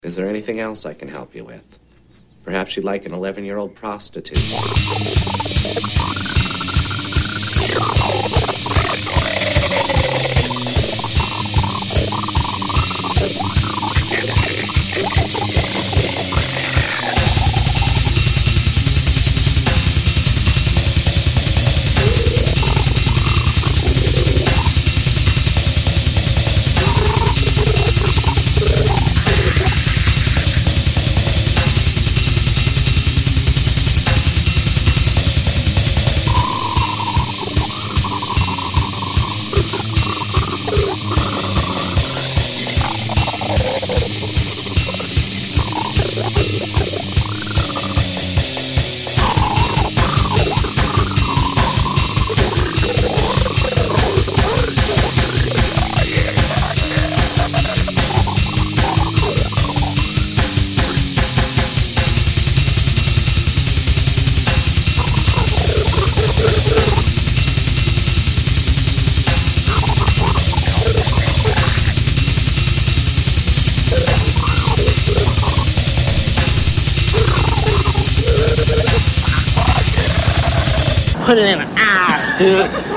Is there anything else I can help you with? Perhaps you'd like an 11-year-old prostitute. Put it in an ass, dude.